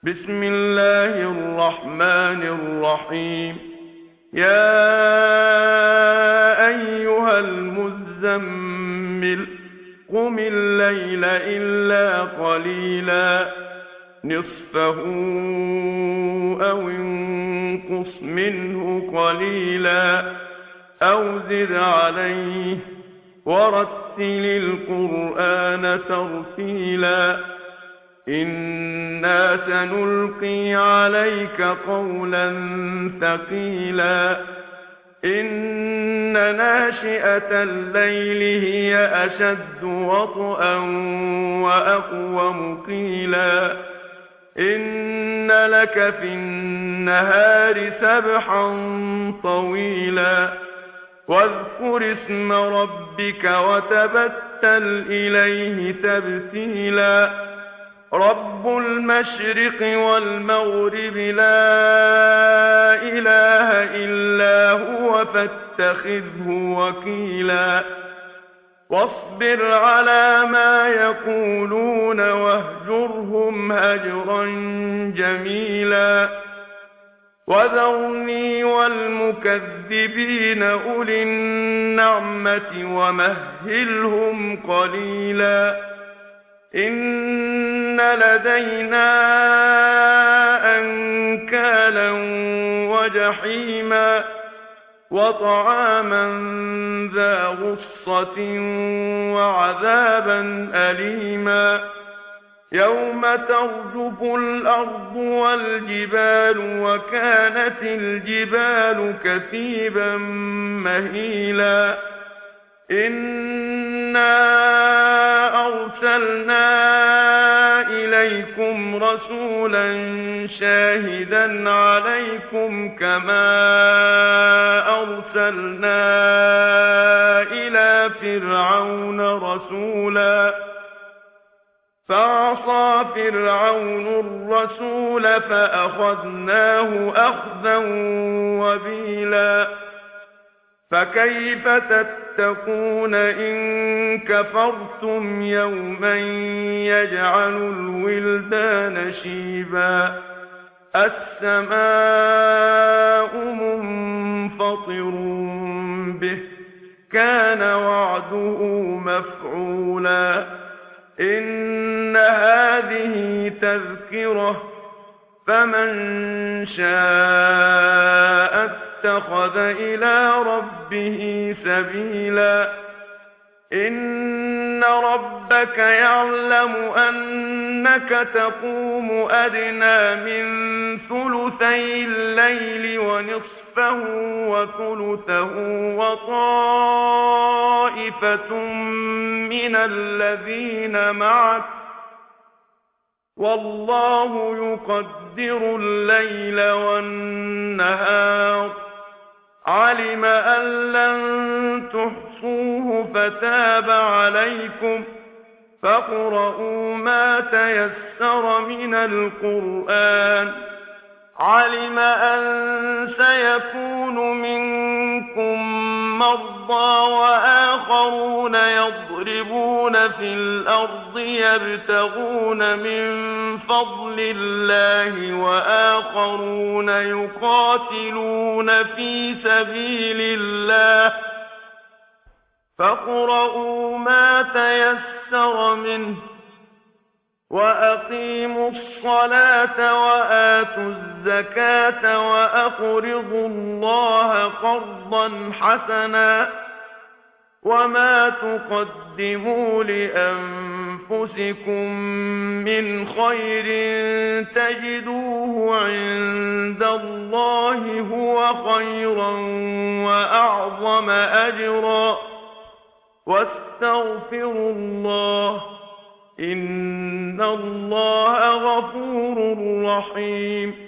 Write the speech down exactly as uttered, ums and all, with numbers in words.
بسم الله الرحمن الرحيم يا أيها المزمل قم الليل إلا قليلا نصفه أو انقص منه قليلا أو زد عليه ورتل القرآن ترتيلا إنا سنلقي عليك قولا ثقيلا إن ناشئة الليل هي أشد وطئا وأقوم قيلا إن لك في النهار سبحا طويلا واذكر اسم ربك وتبتل إليه تبتيلا رب المشرق والمغرب لا إله إلا هو فاتخذه وكيلا واصبر على ما يقولون واهجرهم هجرا جميلا وذرني والمكذبين أولي النعمة ومهلهم قليلا إن لدينا أنكالا وجحيما وطعاما ذا غصة وعذابا أليما يوم ترجف الأرض والجبال وكانت الجبال كثيبا مهيلا إنا أرسلنا إليكم رسولا شاهدا عليكم كما أرسلنا إلى فرعون رسولا فعصى فرعون الرسول فأخذناه أخذا وبيلا فكيف تتقون إن كفرتم يوما يجعل الولدان شيبا السماء منفطر به كان وعده مفعولا إن هذه تذكرة فمن شاء اتخذ إلى ربه سبيلا إن ربك يعلم أنك تقوم أدنى من ثلثي الليل ونصفه وثلثه وطائفة من الذين معك والله يقدر الليل والنهار علم أن لن تحصوه فتاب عليكم فاقرؤوا ما تيسر من القرآن علم أن سيكون منكم مرضى وآخرون يضربون في الأرض يبتغون من فضل الله وآخرون يقاتلون في سبيل الله فاقرؤوا ما تيسر منه وأقيموا الصلاة وآتوا الزكاة وأقرضوا الله قرضا حسنا وما تقدموا لأنفسكم من خير تجدوه عند الله هو خيرا وأعظم أجرا واستغفروا الله إن الله غفور رحيم